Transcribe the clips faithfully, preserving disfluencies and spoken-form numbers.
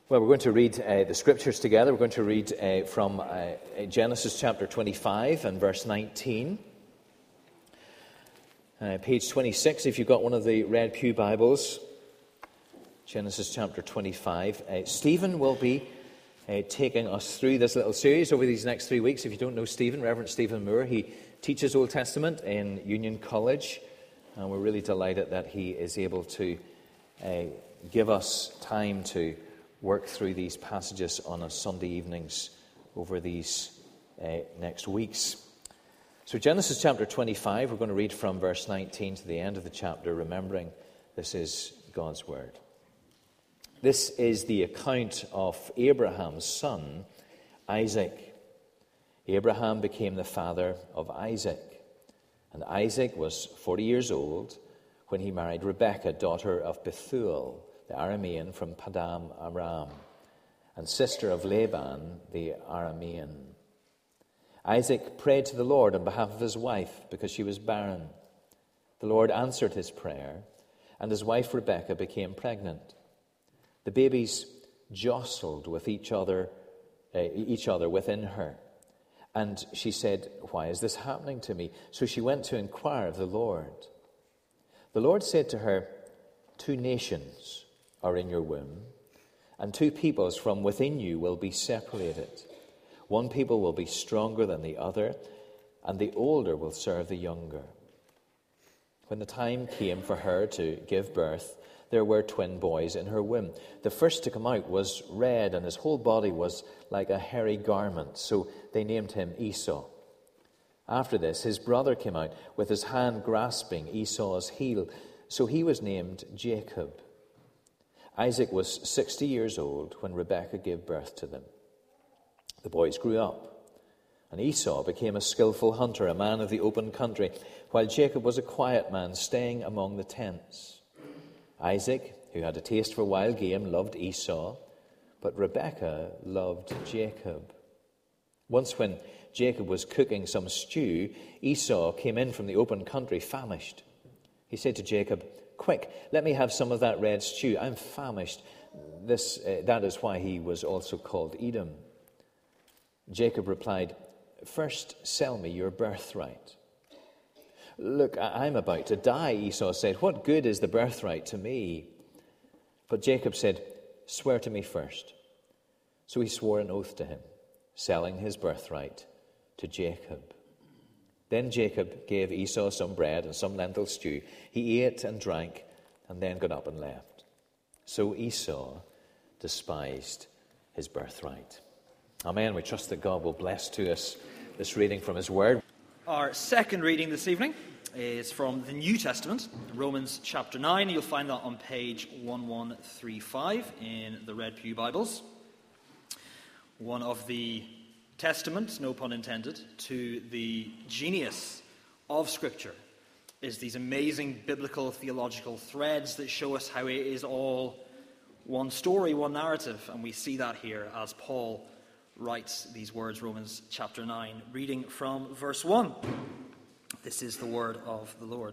Well, we're going to read uh, the scriptures together. We're going to read uh, from uh, Genesis chapter twenty-five and verse nineteen. Uh, page twenty-six, if you've got one of the Red Pew Bibles. Genesis chapter twenty-five. Uh, Stephen will be uh, taking us through this little series over these next three weeks. If you don't know Stephen, Reverend Stephen Moore, he teaches Old Testament in Union College. And we're really delighted that he is able to uh, give us time to work through these passages on a Sunday evenings over these uh, next weeks. So Genesis chapter twenty-five, we're going to read from verse nineteen to the end of the chapter, remembering this is God's word. This is the account of Abraham's son, Isaac. Abraham became the father of Isaac, and Isaac was forty years old when he married Rebekah, daughter of Bethuel, the Aramean from Padam Aram, and sister of Laban, the Aramean. Isaac prayed to the Lord on behalf of his wife because she was barren. The Lord answered his prayer, and his wife Rebekah became pregnant. The babies jostled with each other, uh, each other within her, and she said, "Why is this happening to me?" So she went to inquire of the Lord. The Lord said to her, "Two nations are in your womb, and two peoples from within you will be separated. One people will be stronger than the other, and the older will serve the younger." When the time came for her to give birth, there were twin boys in her womb. The first to come out was red, and his whole body was like a hairy garment, so they named him Esau. After this, his brother came out with his hand grasping Esau's heel, so he was named Jacob. Isaac was sixty years old when Rebekah gave birth to them. The boys grew up, and Esau became a skillful hunter, a man of the open country, while Jacob was a quiet man, staying among the tents. Isaac, who had a taste for wild game, loved Esau, but Rebekah loved Jacob. Once when Jacob was cooking some stew, Esau came in from the open country famished. He said to Jacob, "Quick, let me have some of that red stew. I'm famished." This, uh, that is why he was also called Edom. Jacob replied, "First sell me your birthright." "Look, I'm about to die," Esau said. "What good is the birthright to me?" But Jacob said, "Swear to me first." So he swore an oath to him, selling his birthright to Jacob. Then Jacob gave Esau some bread and some lentil stew. He ate and drank, and then got up and left. So Esau despised his birthright. Amen. We trust that God will bless to us this reading from his word. Our second reading this evening is from the New Testament, Romans chapter nine. You'll find that on page eleven thirty-five in the Red Pew Bibles. One of the testaments, no pun intended, to the genius of Scripture is these amazing biblical theological threads that show us how it is all one story, one narrative. And we see that here as Paul writes these words, Romans chapter nine, reading from verse one. This is the word of the Lord.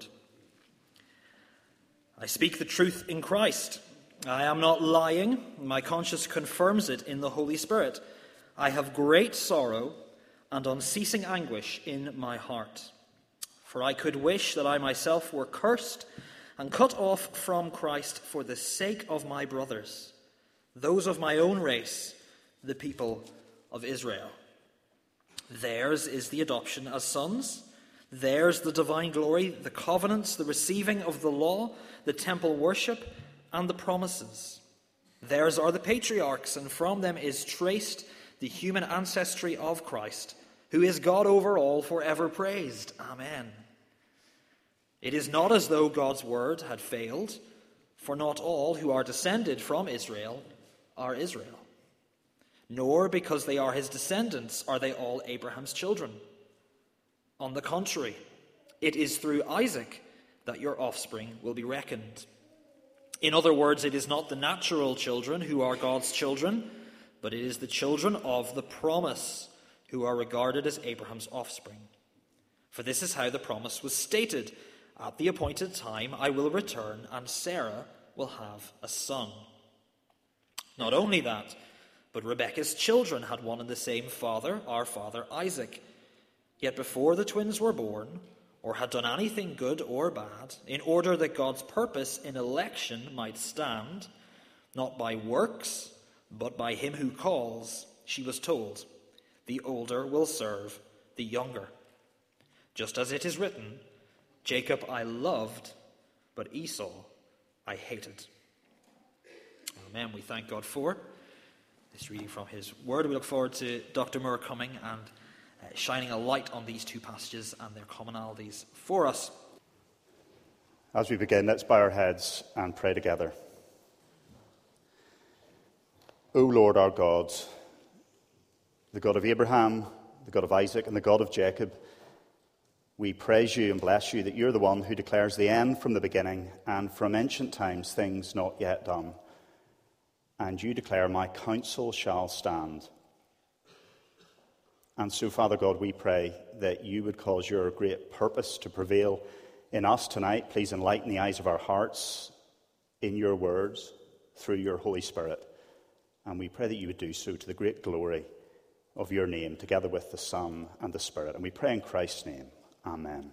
"I speak the truth in Christ. I am not lying. My conscience confirms it in the Holy Spirit. I have great sorrow and unceasing anguish in my heart. For I could wish that I myself were cursed and cut off from Christ for the sake of my brothers, those of my own race, the people of Israel. Theirs is the adoption as sons. Theirs the divine glory, the covenants, the receiving of the law, the temple worship, and the promises. Theirs are the patriarchs, and from them is traced the human ancestry of Christ, who is God over all, forever praised. Amen. It is not as though God's word had failed, for not all who are descended from Israel are Israel. Nor because they are his descendants are they all Abraham's children. On the contrary, it is through Isaac that your offspring will be reckoned. In other words, it is not the natural children who are God's children, but it is the children of the promise who are regarded as Abraham's offspring. For this is how the promise was stated: "At the appointed time I will return, and Sarah will have a son." Not only that, but Rebekah's children had one and the same father, our father Isaac. Yet before the twins were born, or had done anything good or bad, in order that God's purpose in election might stand, not by works, but by him who calls, she was told, the older will serve the younger. Just as it is written, Jacob I loved, but Esau I hated. Amen. We thank God for this reading from his word. We look forward to Doctor Moore coming and uh, shining a light on these two passages and their commonalities for us. As we begin, let's bow our heads and pray together. O Lord our God, the God of Abraham, the God of Isaac, and the God of Jacob, we praise you and bless you that you're the one who declares the end from the beginning and from ancient times things not yet done. And you declare, my counsel shall stand. And so, Father God, we pray that you would cause your great purpose to prevail in us tonight. Please enlighten the eyes of our hearts in your words through your Holy Spirit. And we pray that you would do so to the great glory of your name, together with the Son and the Spirit. And we pray in Christ's name. Amen.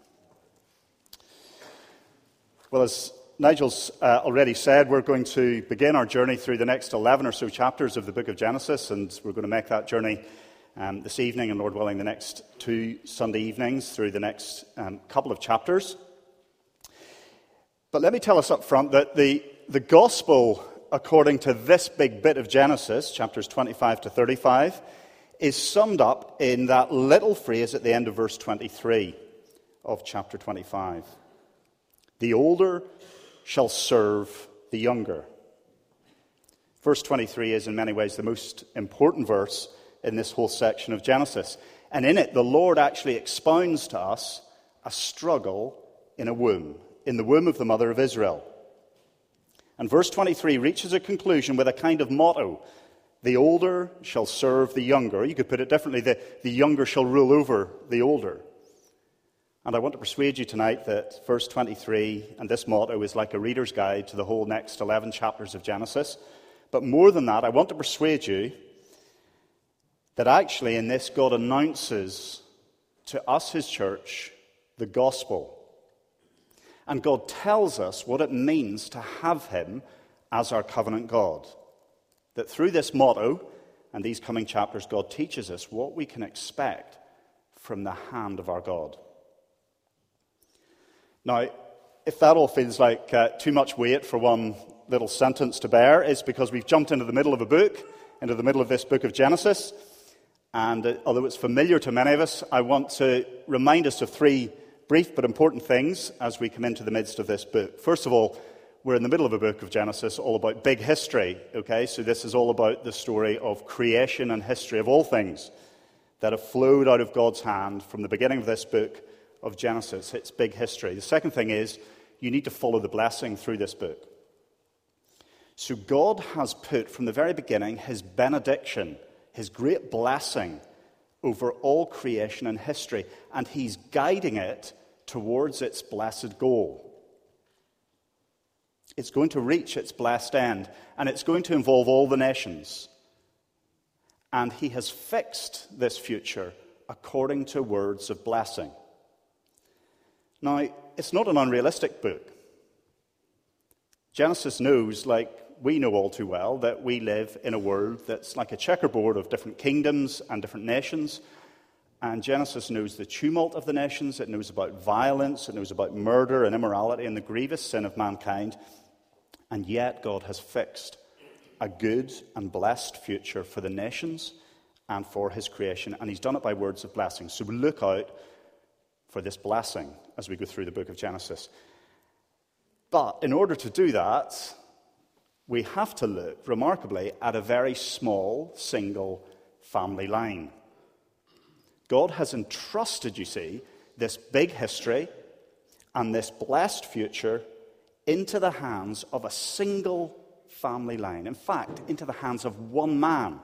Well, as Nigel's uh, already said, we're going to begin our journey through the next eleven or so chapters of the book of Genesis, and we're going to make that journey um, this evening, and Lord willing, the next two Sunday evenings through the next um, couple of chapters. But let me tell us up front that the, the gospel, according to this big bit of Genesis, chapters twenty-five to thirty-five, is summed up in that little phrase at the end of verse twenty-three of chapter twenty-five. The older shall serve the younger. Verse twenty-three is in many ways the most important verse in this whole section of Genesis. And in it, the Lord actually expounds to us a struggle in a womb, in the womb of the mother of Israel. And verse twenty-three reaches a conclusion with a kind of motto: the older shall serve the younger. You could put it differently, the, the younger shall rule over the older. And I want to persuade you tonight that verse twenty-three and this motto is like a reader's guide to the whole next eleven chapters of Genesis. But more than that, I want to persuade you that actually in this God announces to us, his church, the gospel. And God tells us what it means to have him as our covenant God. That through this motto and these coming chapters, God teaches us what we can expect from the hand of our God. Now, if that all feels like uh, too much weight for one little sentence to bear, it's because we've jumped into the middle of a book, into the middle of this book of Genesis. And uh, although it's familiar to many of us, I want to remind us of three brief but important things as we come into the midst of this book. First of all, we're in the middle of a book of Genesis all about big history, okay? So this is all about the story of creation and history of all things that have flowed out of God's hand from the beginning of this book of Genesis. It's big history. The second thing is you need to follow the blessing through this book. So God has put from the very beginning his benediction, his great blessing over all creation and history, and he's guiding it towards its blessed goal. It's going to reach its blessed end, and it's going to involve all the nations. And he has fixed this future according to words of blessing. Now, it's not an unrealistic book. Genesis knows, like we know all too well, that we live in a world that's like a checkerboard of different kingdoms and different nations. And Genesis knows the tumult of the nations. It knows about violence. It knows about murder and immorality and the grievous sin of mankind. And yet God has fixed a good and blessed future for the nations and for his creation. And he's done it by words of blessing. So look out for this blessing as we go through the book of Genesis. But in order to do that, we have to look, remarkably, at a very small, single family line. God has entrusted, you see, this big history and this blessed future into the hands of a single family line. In fact, into the hands of one man.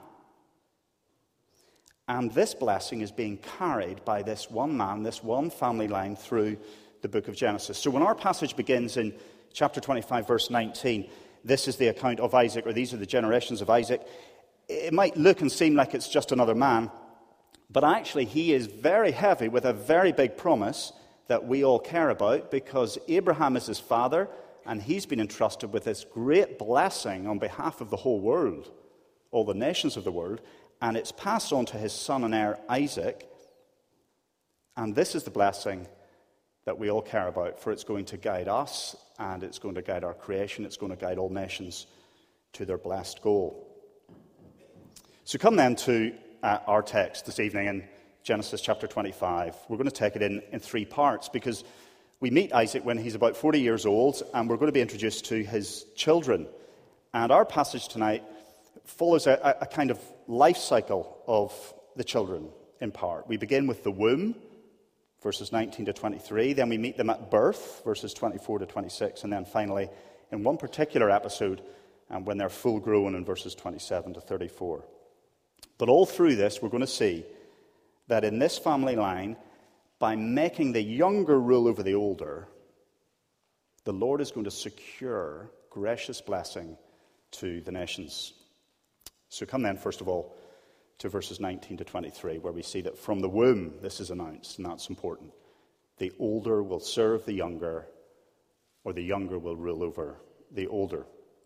And this blessing is being carried by this one man, this one family line through the book of Genesis. So when our passage begins in chapter twenty-five, verse nineteen, this is the account of Isaac, or these are the generations of Isaac, it might look and seem like it's just another man, but actually he is very heavy with a very big promise that we all care about, because Abraham is his father, and he's been entrusted with this great blessing on behalf of the whole world, all the nations of the world, and it's passed on to his son and heir Isaac. And this is the blessing that we all care about, for it's going to guide us, and it's going to guide our creation, it's going to guide all nations to their blessed goal. So come then to uh, our text this evening in Genesis chapter twenty-five. We're going to take it in, in three parts, because we meet Isaac when he's about forty years old, and we're going to be introduced to his children. And our passage tonight follows a, a kind of life cycle of the children in part. We begin with the womb, verses nineteen to twenty-three. Then we meet them at birth, verses twenty-four to twenty-six. And then finally, in one particular episode, um, when they're full grown, in verses twenty-seven to thirty-four. But all through this, we're going to see that in this family line, by making the younger rule over the older, the Lord is going to secure gracious blessing to the nations. So come then, first of all, to verses nineteen to twenty-three, where we see that from the womb this is announced, and that's important. The older will serve the younger, or the younger will rule over the older.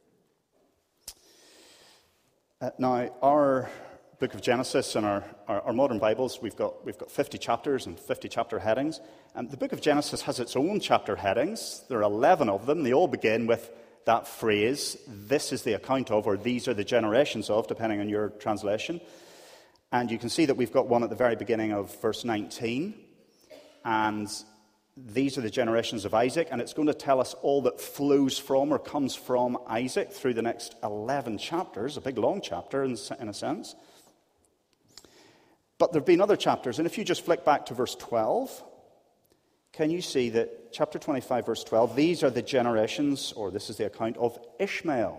Uh, now, our book of Genesis and our, our, our modern Bibles, we've got, we've got fifty chapters and fifty chapter headings. And the book of Genesis has its own chapter headings. There are eleven of them. They all begin with that phrase, this is the account of, or these are the generations of, depending on your translation. And you can see that we've got one at the very beginning of verse nineteen. And these are the generations of Isaac. And it's going to tell us all that flows from or comes from Isaac through the next eleven chapters, a big long chapter in, in a sense. But there have been other chapters. And if you just flick back to verse twelve, can you see that chapter twenty-five, verse twelve, these are the generations, or this is the account of Ishmael.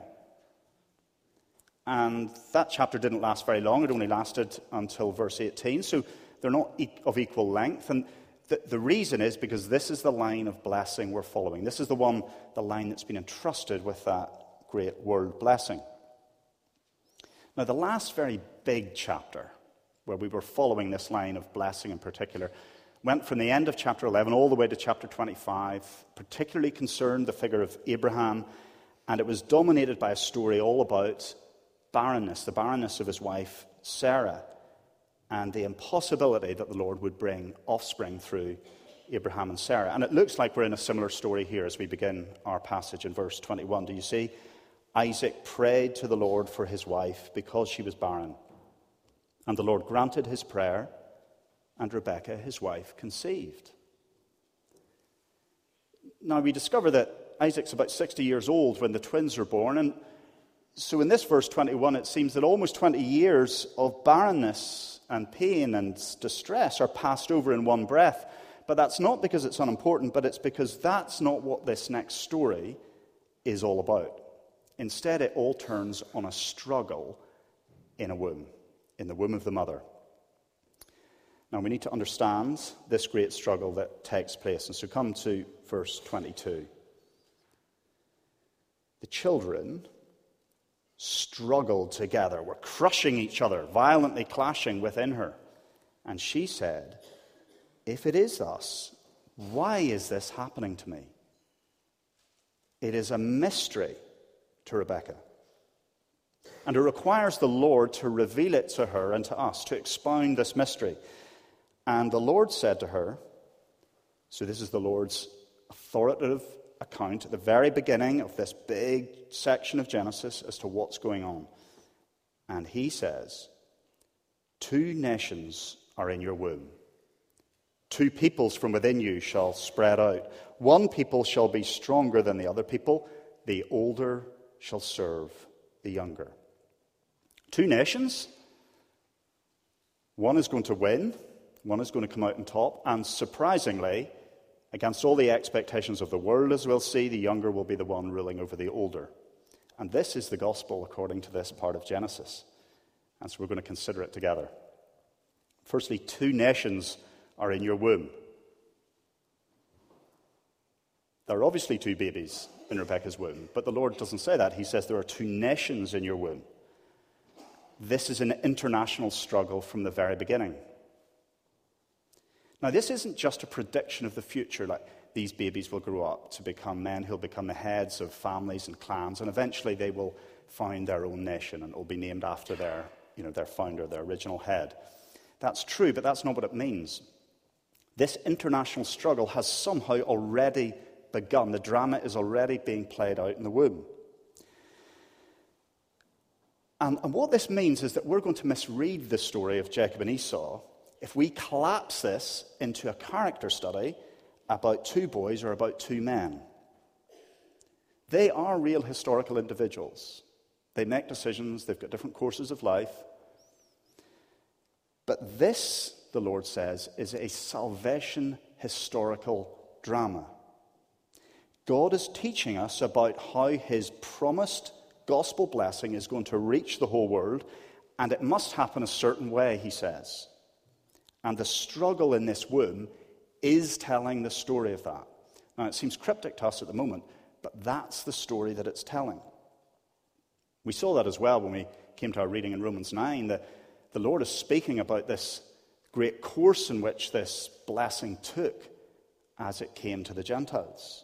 And that chapter didn't last very long. It only lasted until verse eighteen. So they're not e- of equal length. And the, the reason is because this is the line of blessing we're following. This is the one, the line that's been entrusted with that great world blessing. Now, the last very big chapter, where we were following this line of blessing in particular, went from the end of chapter eleven all the way to chapter twenty-five, particularly concerned the figure of Abraham, and it was dominated by a story all about barrenness, the barrenness of his wife Sarah, and the impossibility that the Lord would bring offspring through Abraham and Sarah. And it looks like we're in a similar story here as we begin our passage in verse twenty-one. Do you see? Isaac prayed to the Lord for his wife because she was barren. And the Lord granted his prayer, and Rebekah, his wife, conceived. Now, we discover that Isaac's about sixty years old when the twins are born, and so in this verse twenty-one, it seems that almost twenty years of barrenness and pain and distress are passed over in one breath. But that's not because it's unimportant, but it's because that's not what this next story is all about. Instead, it all turns on a struggle in a womb, in the womb of the mother. Now, we need to understand this great struggle that takes place. And so come to verse twenty-two. The children struggled together, were crushing each other, violently clashing within her. And she said, "If it is thus, why is this happening to me? It is a mystery to Rebekah. And it requires the Lord to reveal it to her and to us, to expound this mystery." And the Lord said to her, so this is the Lord's authoritative account at the very beginning of this big section of Genesis as to what's going on. And he says, "Two nations are in your womb. Two peoples from within you shall spread out. One people shall be stronger than the other people. The older shall serve the younger." Two nations. One is going to win. One is going to come out on top. And surprisingly, against all the expectations of the world, as we'll see, the younger will be the one ruling over the older. And this is the gospel according to this part of Genesis. And so we're going to consider it together. Firstly, two nations are in your womb. There are obviously two babies in Rebekah's womb, but the Lord doesn't say that. He says there are two nations in your womb. This is an international struggle from the very beginning. Now, this isn't just a prediction of the future, like these babies will grow up to become men who'll become the heads of families and clans, and eventually they will found their own nation, and it will be named after their, you know, their founder, their original head. That's true, but that's not what it means. This international struggle has somehow already begun. The drama is already being played out in the womb. And, and what this means is that we're going to misread the story of Jacob and Esau if we collapse this into a character study about two boys or about two men. They are real historical individuals. They make decisions, they've got different courses of life. But this, the Lord says, is a salvation historical drama. God is teaching us about how his promised gospel blessing is going to reach the whole world, and it must happen a certain way, he says. And the struggle in this womb is telling the story of that. Now, it seems cryptic to us at the moment, but that's the story that it's telling. We saw that as well when we came to our reading in Romans nine, that the Lord is speaking about this great course in which this blessing took as it came to the Gentiles.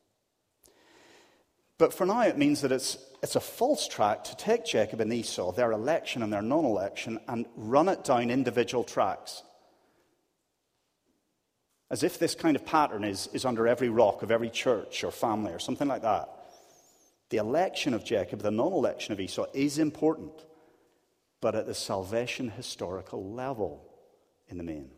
But for now, it means that it's, it's a false track to take Jacob and Esau, their election and their non-election, and run it down individual tracks. As if this kind of pattern is, is under every rock of every church or family or something like that. The election of Jacob, the non-election of Esau, is important, but at the salvation historical level in the main.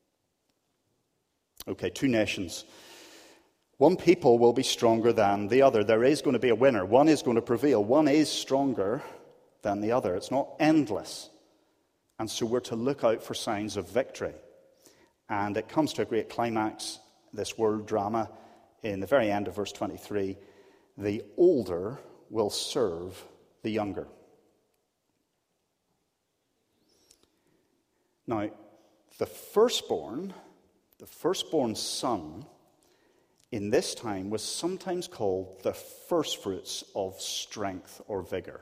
Okay, two nations. One people will be stronger than the other. There is going to be a winner. One is going to prevail. One is stronger than the other. It's not endless. And so we're to look out for signs of victory. And it comes to a great climax, this world drama, in the very end of verse twenty-three. The older will serve the younger. Now, the firstborn, the firstborn son, in this time was sometimes called the firstfruits of strength or vigor.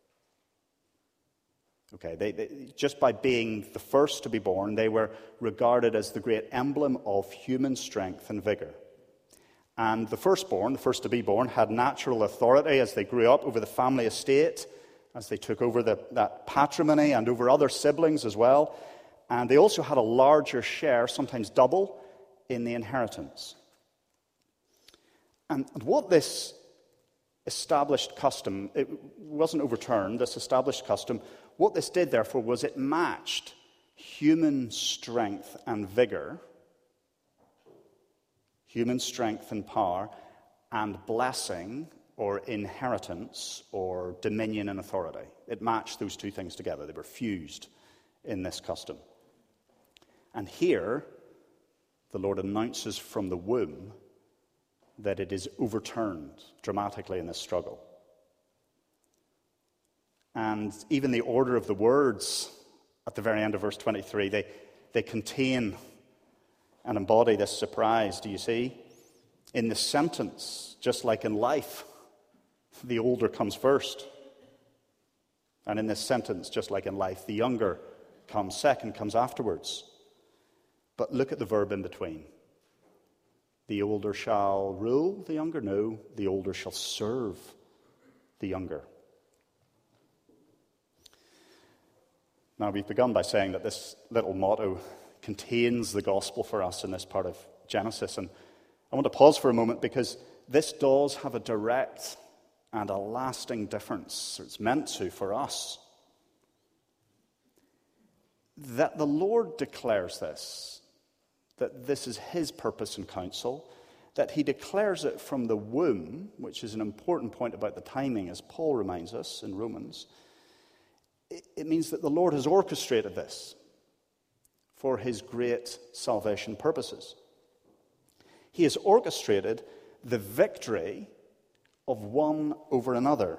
Okay, they, they, just by being the first to be born, they were regarded as the great emblem of human strength and vigor. And the firstborn, the first to be born, had natural authority as they grew up over the family estate, as they took over the, that patrimony and over other siblings as well. And they also had a larger share, sometimes double, in the inheritance. And what this established custom, it wasn't overturned, this established custom, what this did, therefore, was it matched human strength and vigor, human strength and power, and blessing or inheritance or dominion and authority. It matched those two things together. They were fused in this custom. And here, the Lord announces from the womb that it is overturned dramatically in this struggle. And even the order of the words at the very end of verse twenty-three, they, they contain and embody this surprise, do you see? In the sentence, just like in life, the older comes first. And in this sentence, just like in life, the younger comes second, comes afterwards. But look at the verb in between. The older shall rule the younger? No, the older shall serve the younger. Now, we've begun by saying that this little motto contains the gospel for us in this part of Genesis. And I want to pause for a moment because this does have a direct and a lasting difference. It's meant to for us. That the Lord declares this, that this is his purpose and counsel, that he declares it from the womb, which is an important point about the timing, as Paul reminds us in Romans. It, it means that the Lord has orchestrated this for his great salvation purposes. He has orchestrated the victory of one over another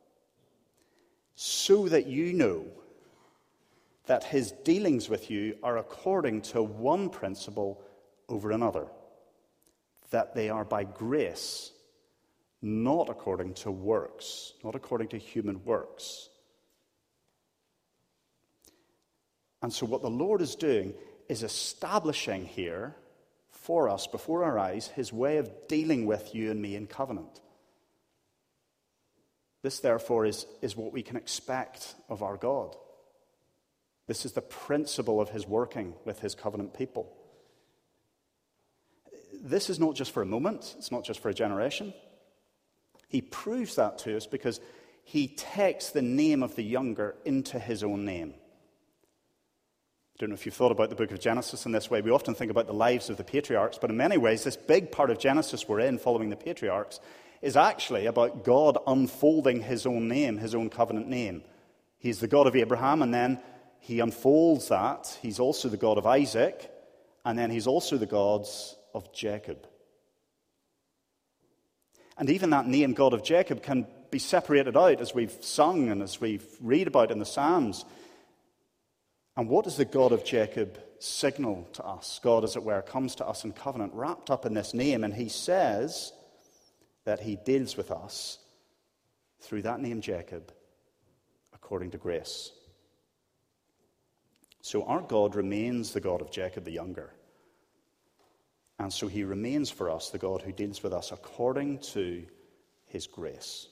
so that you know that his dealings with you are according to one principle over another. that they are by grace, not according to works, not according to human works. And so what the Lord is doing is establishing here for us, before our eyes, his way of dealing with you and me in covenant. This, therefore, is, is what we can expect of our God. This is the principle of his working with his covenant people. This is not just for a moment. It's not just for a generation. He proves that to us because he takes the name of the younger into his own name. I don't know if you've thought about the book of Genesis in this way. We often think about the lives of the patriarchs, but in many ways, this big part of Genesis we're in, following the patriarchs, is actually about God unfolding his own name, his own covenant name. He's the God of Abraham, and then he unfolds that. He's also the God of Isaac, and then he's also the God of Jacob. And even that name, God of Jacob, can be separated out as we've sung and as we read about in the Psalms. And what does the God of Jacob signal to us? God, as it were, comes to us in covenant, wrapped up in this name, and he says that he deals with us through that name Jacob, according to grace. So our God remains the God of Jacob the younger. And so he remains for us the God who deals with us according to his grace.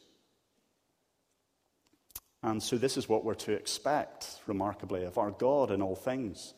And so this is what we're to expect, remarkably, of our God in all things.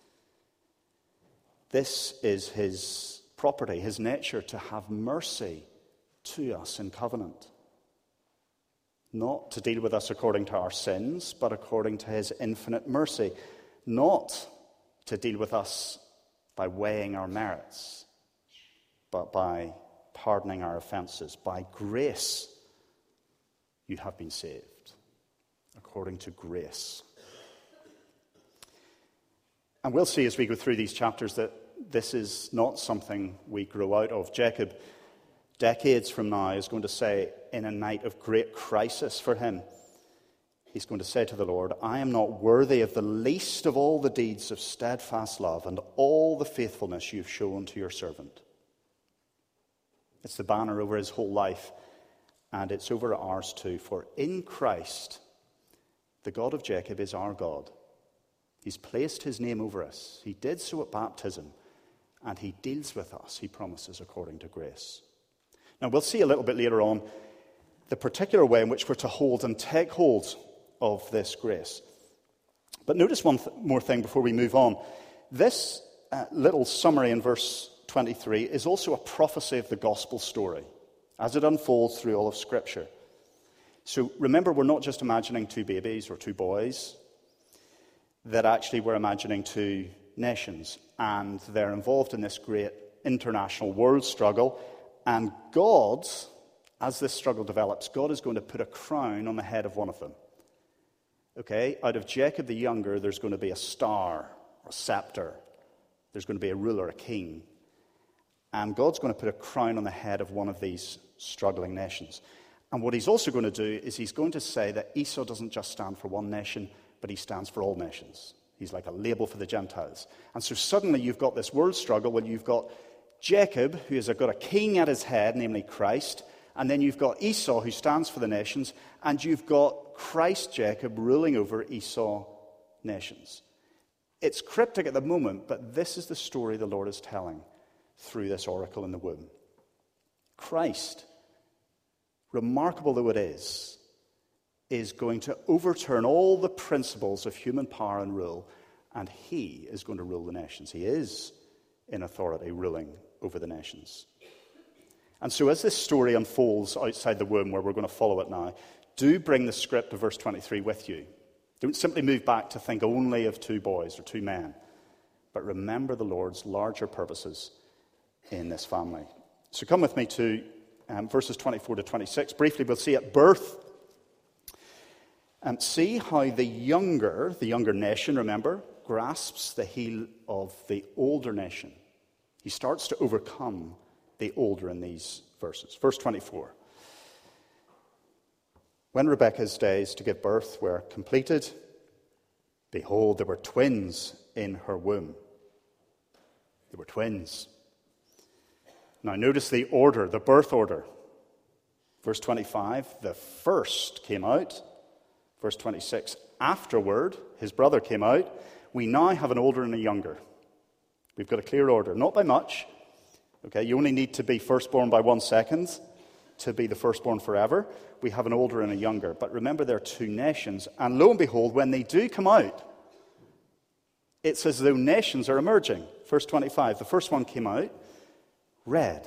This is his property, his nature, to have mercy to us in covenant. Not to deal with us according to our sins, but according to his infinite mercy. Not to deal with us by weighing our merits, but by pardoning our offenses. By grace you have been saved. According to grace. And we'll see as we go through these chapters that this is not something we grow out of. Jacob, decades from now, is going to say, in a night of great crisis for him, he's going to say to the Lord, I am not worthy of the least of all the deeds of steadfast love and all the faithfulness you've shown to your servant. It's the banner over his whole life, and it's over ours too. For in Christ, the God of Jacob is our God. He's placed his name over us. He did so at baptism, and he deals with us, he promises, according to grace. Now, we'll see a little bit later on the particular way in which we're to hold and take hold of this grace. But notice one th- more thing before we move on. This uh, little summary in verse twenty-three is also a prophecy of the gospel story as it unfolds through all of Scripture. So remember, we're not just imagining two babies or two boys, that actually we're imagining two nations, and they're involved in this great international world struggle, and God, as this struggle develops, God is going to put a crown on the head of one of them. Okay, out of Jacob the younger, there's going to be a star, a scepter. There's going to be a ruler, a king. And God's going to put a crown on the head of one of these struggling nations. And what he's also going to do is he's going to say that Esau doesn't just stand for one nation, but he stands for all nations. He's like a label for the Gentiles. And so suddenly you've got this world struggle where you've got Jacob, who has got a king at his head, namely Christ, and then you've got Esau, who stands for the nations, and you've got Christ, Jacob, ruling over Esau nations. It's cryptic at the moment, but this is the story the Lord is telling through this oracle in the womb. Christ, remarkable though it is, is going to overturn all the principles of human power and rule, and he is going to rule the nations. He is in authority, ruling over the nations. And so as this story unfolds outside the womb, where we're going to follow it now, do bring the script of verse twenty-three with you. Don't simply move back to think only of two boys or two men, but remember the Lord's larger purposes in this family. So come with me to um, verses twenty-four to twenty-six. Briefly, we'll see at birth. Um, see how the younger, the younger nation, remember, grasps the heel of the older nation. He starts to overcome the older in these verses. Verse twenty-four. When Rebekah's days to give birth were completed, behold, there were twins in her womb. There were twins. Now notice the order, the birth order. Verse twenty-five, the first came out. Verse twenty-six, afterward, his brother came out. We now have an older and a younger. We've got a clear order, not by much. Okay, you only need to be firstborn by one second to be the firstborn forever. We have an older and a younger. But remember, there are two nations. And lo and behold, when they do come out, it's as though nations are emerging. Verse twenty-five, the first one came out, red.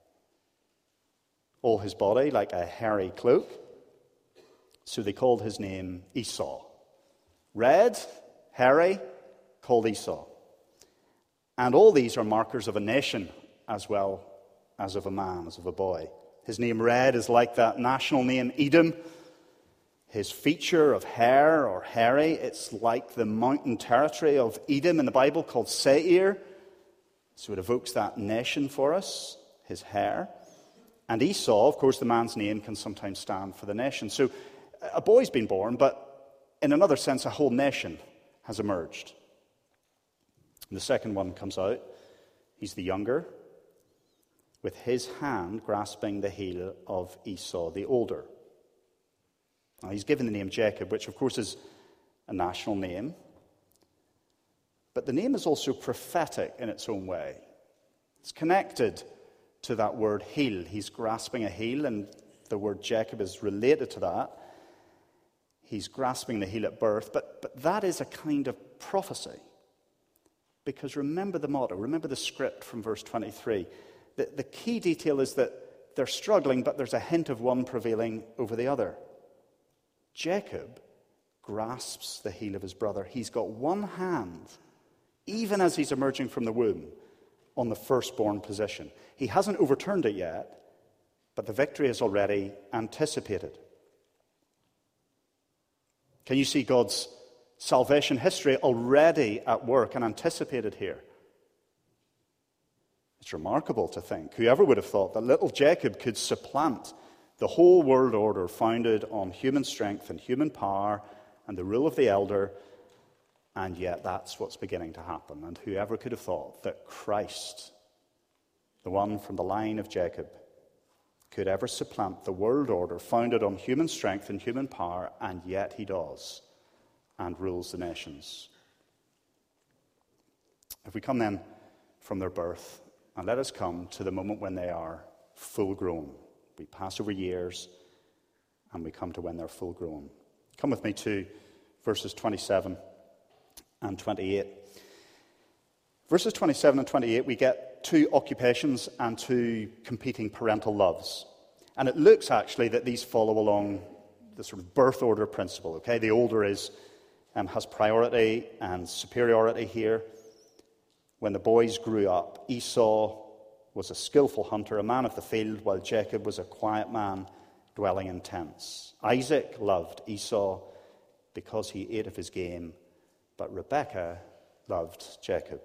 All his body like a hairy cloak. So they called his name Esau. Red, hairy, called Esau. And all these are markers of a nation as well as of a man, as of a boy. His name Red is like that national name Edom. His feature of hair or hairy, it's like the mountain territory of Edom in the Bible called Seir. So it evokes that nation for us, his hair. And Esau, of course, the man's name can sometimes stand for the nation. So a boy's been born, but in another sense, a whole nation has emerged. And the second one comes out. He's the younger, with his hand grasping the heel of Esau, the older. Now, he's given the name Jacob, which of course is a national name. But the name is also prophetic in its own way. It's connected to that word heel. He's grasping a heel, and the word Jacob is related to that. He's grasping the heel at birth, but, but that is a kind of prophecy. Because remember the motto, remember the script from verse twenty-three. The, the key detail is that they're struggling, but there's a hint of one prevailing over the other. Jacob grasps the heel of his brother. He's got one hand, even as he's emerging from the womb, on the firstborn position. He hasn't overturned it yet, but the victory is already anticipated. Can you see God's salvation history already at work and anticipated here? It's remarkable to think. Whoever would have thought that little Jacob could supplant the whole world order founded on human strength and human power and the rule of the elder, and yet that's what's beginning to happen. And whoever could have thought that Christ, the one from the line of Jacob, could ever supplant the world order founded on human strength and human power, and yet he does, and rules the nations. If we come then from their birth, and let us come to the moment when they are full grown. We pass over years, and we come to when they're full grown. Come with me to verses twenty-seven and twenty-eight. Verses twenty-seven and twenty-eight, we get two occupations and two competing parental loves. And it looks actually that these follow along the sort of birth order principle. Okay, the older is um, has priority and superiority here. When the boys grew up, Esau was a skillful hunter, a man of the field, while Jacob was a quiet man dwelling in tents. Isaac loved Esau because he ate of his game, but Rebekah loved Jacob.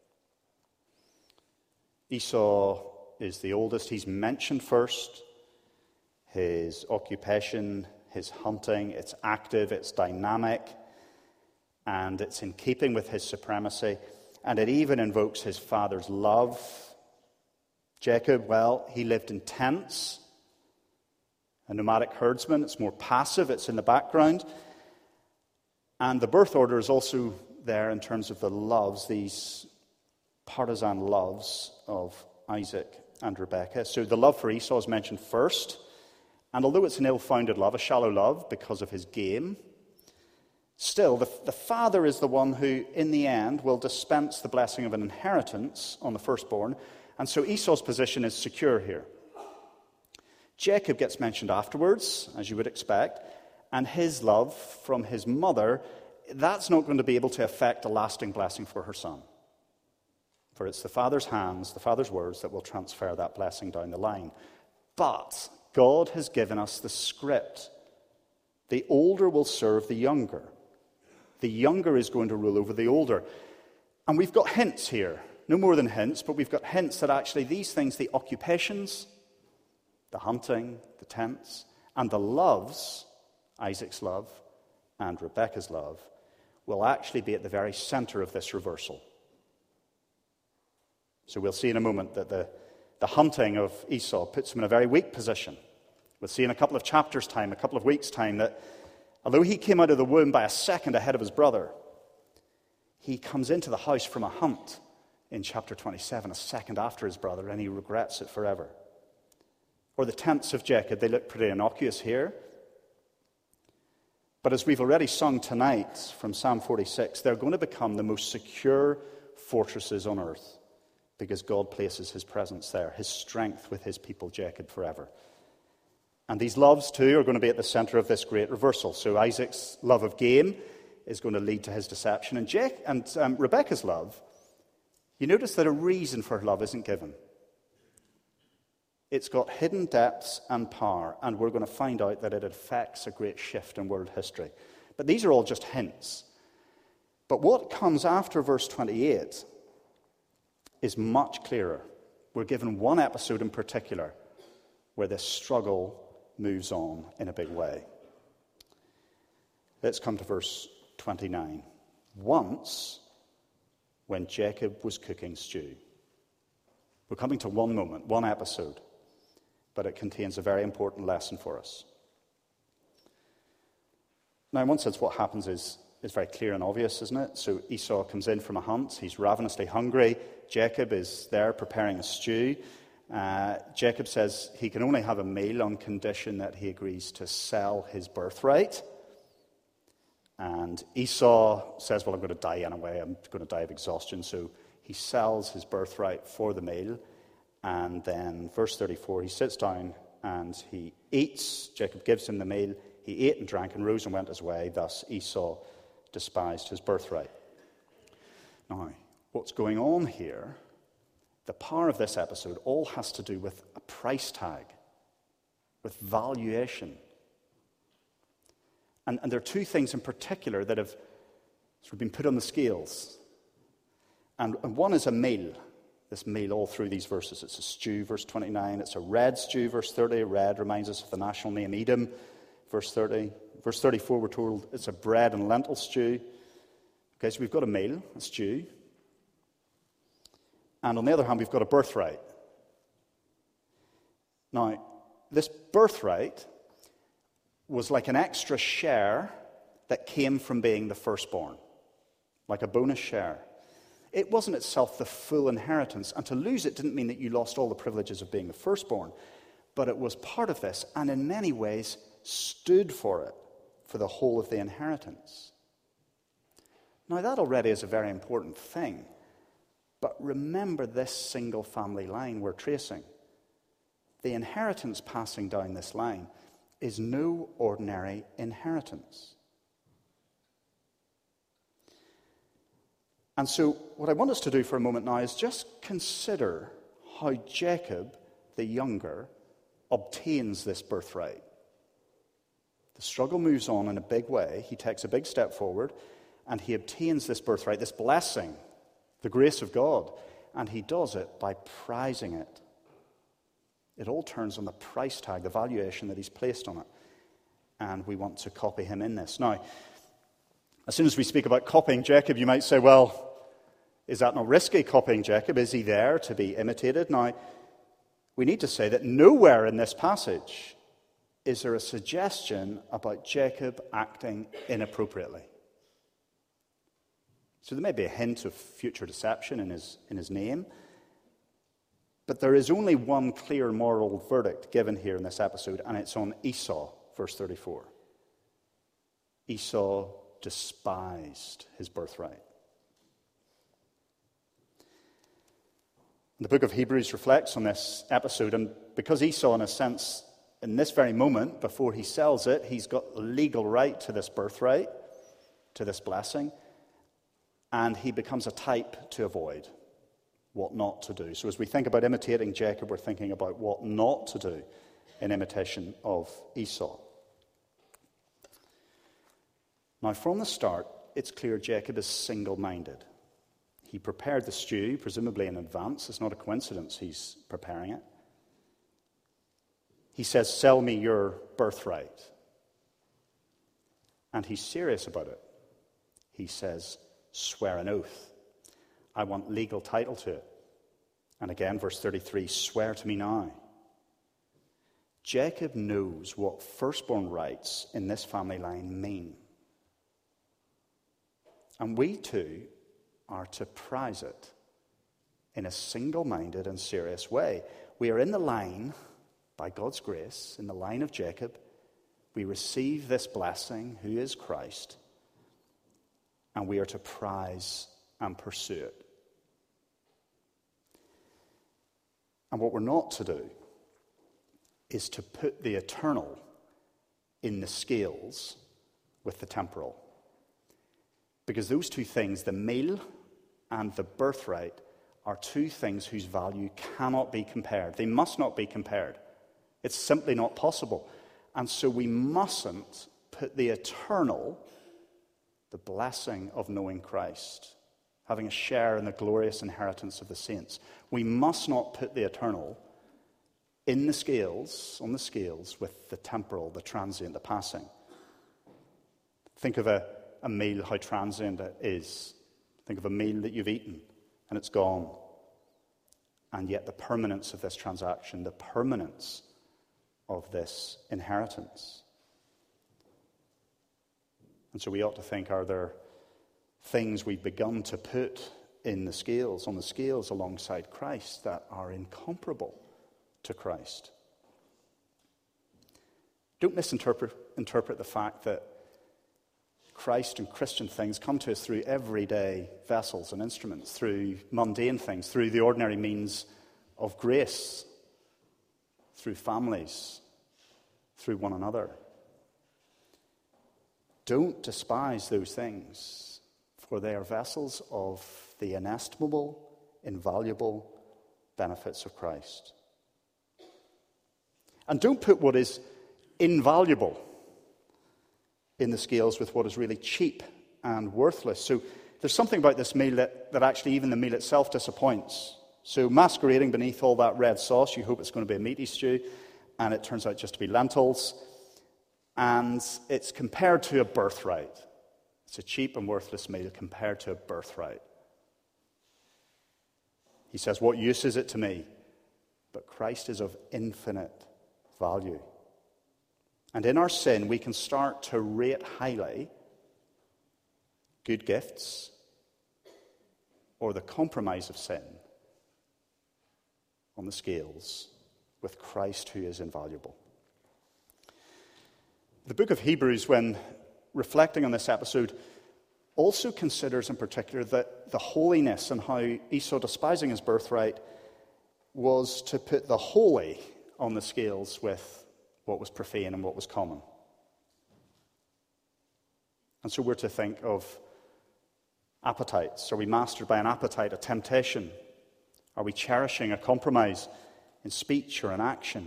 Esau is the oldest. He's mentioned first. His occupation, his hunting, it's active, it's dynamic, and it's in keeping with his supremacy. And it even invokes his father's love. Jacob, well, he lived in tents. A nomadic herdsman, it's more passive, it's in the background. And the birth order is also there in terms of the loves, these partisan loves of Isaac and Rebekah. So the love for Esau is mentioned first. And although it's an ill-founded love, a shallow love because of his game, still, the, the father is the one who, in the end, will dispense the blessing of an inheritance on the firstborn. And so Esau's position is secure here. Jacob gets mentioned afterwards, as you would expect, and his love from his mother, that's not going to be able to affect a lasting blessing for her son. For it's the father's hands, the father's words, that will transfer that blessing down the line. But God has given us the script. The older will serve the younger. The younger is going to rule over the older. And we've got hints here. No more than hints, but we've got hints that actually these things, the occupations, the hunting, the tents, and the loves, Isaac's love and Rebekah's love, will actually be at the very center of this reversal. So we'll see in a moment that the, the hunting of Esau puts him in a very weak position. We'll see in a couple of chapters' time, a couple of weeks' time, that although he came out of the womb by a second ahead of his brother, he comes into the house from a hunt in chapter twenty-seven, a second after his brother, and he regrets it forever. Or the tents of Jacob, they look pretty innocuous here. But as we've already sung tonight from Psalm forty-six, they're going to become the most secure fortresses on earth because God places his presence there, his strength with his people Jacob forever. And these loves, too, are going to be at the center of this great reversal. So Isaac's love of game is going to lead to his deception. And, Jake, and um, Rebekah's love, you notice that a reason for her love isn't given. It's got hidden depths and power, and we're going to find out that it affects a great shift in world history. But these are all just hints. But what comes after verse twenty-eight is much clearer. We're given one episode in particular where this struggle moves on in a big way. Let's come to verse twenty-nine. Once, when Jacob was cooking stew. We're coming to one moment, one episode, but it contains a very important lesson for us. Now, in one sense, what happens is, is very clear and obvious, isn't it? So Esau comes in from a hunt. He's ravenously hungry. Jacob is there preparing a stew. Uh, Jacob says he can only have a meal on condition that he agrees to sell his birthright. And Esau says, well, I'm going to die anyway. I'm going to die of exhaustion. So he sells his birthright for the meal. And then, verse thirty-four, he sits down and he eats. Jacob gives him the meal. He ate and drank and rose and went his way. Thus Esau despised his birthright. Now, what's going on here, the power of this episode, all has to do with a price tag, with valuation. And, and there are two things in particular that have sort of been put on the scales. And, and one is a meal. This meal all through these verses. It's a stew, verse twenty-nine. It's a red stew, verse thirty. Red reminds us of the national name Edom, verse thirty. Verse thirty-four, we're told it's a bread and lentil stew. Okay, so we've got a meal, a stew. And on the other hand, we've got a birthright. Now, this birthright was like an extra share that came from being the firstborn, like a bonus share. It wasn't itself the full inheritance, and to lose it didn't mean that you lost all the privileges of being the firstborn, but it was part of this, and in many ways stood for it, for the whole of the inheritance. Now, that already is a very important thing, but remember this single family line we're tracing. The inheritance passing down this line is no ordinary inheritance. And so what I want us to do for a moment now is just consider how Jacob, the younger, obtains this birthright. The struggle moves on in a big way. He takes a big step forward, and he obtains this birthright, this blessing, the grace of God, and he does it by prizing it. It all turns on the price tag, the valuation that he's placed on it, and we want to copy him in this. Now, as soon as we speak about copying Jacob, you might say, well, is that not risky, copying Jacob? Is he there to be imitated? Now, we need to say that nowhere in this passage is there a suggestion about Jacob acting inappropriately. So there may be a hint of future deception in his, in his name, but there is only one clear moral verdict given here in this episode, and it's on Esau, verse thirty-four. Esau despised his birthright. The book of Hebrews reflects on this episode, and because Esau, in a sense, in this very moment, before he sells it, he's got legal right to this birthright, to this blessing, and he becomes a type to avoid, what not to do. So as we think about imitating Jacob, we're thinking about what not to do in imitation of Esau. Now, from the start, it's clear Jacob is single-minded. He prepared the stew, presumably in advance. It's not a coincidence he's preparing it. He says, sell me your birthright. And he's serious about it. He says, swear an oath. I want legal title to it. And again, verse thirty-three, swear to me now. Jacob knows what firstborn rights in this family line mean. And we too are to prize it in a single-minded and serious way. We are in the line, by God's grace, in the line of Jacob. We receive this blessing, who is Christ, and we are to prize and pursue it. And what we're not to do is to put the eternal in the scales with the temporal. Because those two things, the meal and the birthright, are two things whose value cannot be compared. They must not be compared. It's simply not possible. And so we mustn't put the eternal, the blessing of knowing Christ, having a share in the glorious inheritance of the saints, we must not put the eternal in the scales, on the scales, with the temporal, the transient, the passing. Think of a, a meal, how transient it is. Think of a meal that you've eaten and it's gone. And yet the permanence of this transaction, the permanence of this inheritance. And so we ought to think, are there things we've begun to put in the scales, on the scales alongside Christ, that are incomparable to Christ? Don't misinterpret interpret the fact that Christ and Christian things come to us through everyday vessels and instruments, through mundane things, through the ordinary means of grace, through families, through one another. Don't despise those things, for they are vessels of the inestimable, invaluable benefits of Christ. And don't put what is invaluable in the scales with what is really cheap and worthless. So there's something about this meal that, that actually even the meal itself disappoints. So masquerading beneath all that red sauce, you hope it's going to be a meaty stew, and it turns out just to be lentils. And it's compared to a birthright. It's a cheap and worthless meal compared to a birthright. He says, what use is it to me? But Christ is of infinite value. And in our sin, we can start to rate highly good gifts or the compromise of sin on the scales with Christ, who is invaluable. The book of Hebrews, when reflecting on this episode, also considers in particular that the holiness and how Esau, despising his birthright, was to put the holy on the scales with what was profane and what was common. And so we're to think of appetites. Are we mastered by an appetite, a temptation? Are we cherishing a compromise in speech or in action?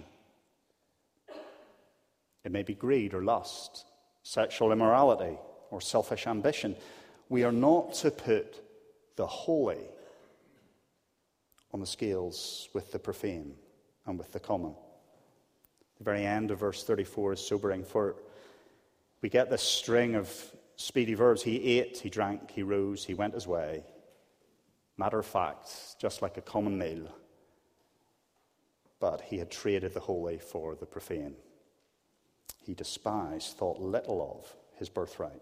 It may be greed or lust, sexual immorality or selfish ambition. We are not to put the holy on the scales with the profane and with the common. The very end of verse thirty-four is sobering, for we get this string of speedy verbs. He ate, he drank, he rose, he went his way. Matter of fact, just like a common meal. But he had traded the holy for the profane. He despised, thought little of his birthright.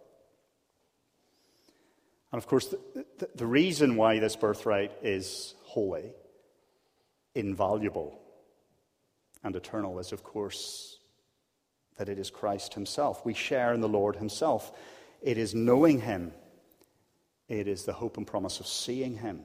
And of course, the, the, the reason why this birthright is holy, invaluable, and eternal is, of course, that it is Christ himself. We share in the Lord himself. It is knowing him. It is the hope and promise of seeing him.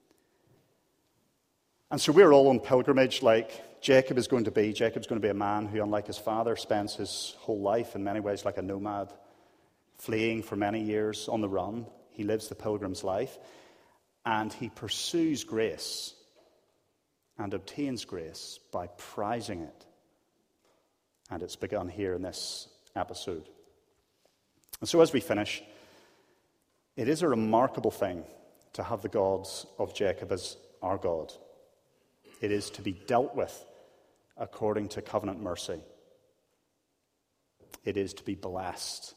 And so we're all on pilgrimage like Jacob is going to be. Jacob's going to be a man who, unlike his father, spends his whole life in many ways like a nomad, fleeing for many years on the run. He lives the pilgrim's life, and he pursues grace and obtains grace by prizing it. And it's begun here in this episode. And so as we finish, it is a remarkable thing to have the God of Jacob as our God. It is to be dealt with according to covenant mercy. It is to be blessed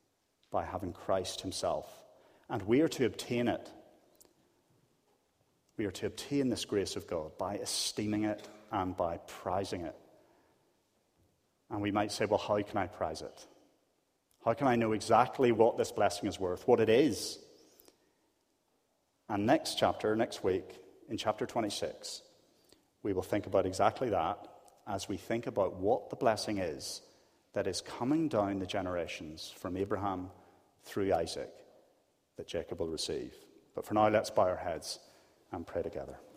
by having Christ himself. And we are to obtain it We are to obtain this grace of God by esteeming it and by prizing it. And we might say, well, how can I prize it? How can I know exactly what this blessing is worth, what it is? And next chapter, next week, in chapter twenty-six, we will think about exactly that as we think about what the blessing is that is coming down the generations from Abraham through Isaac that Jacob will receive. But for now, let's bow our heads and pray together.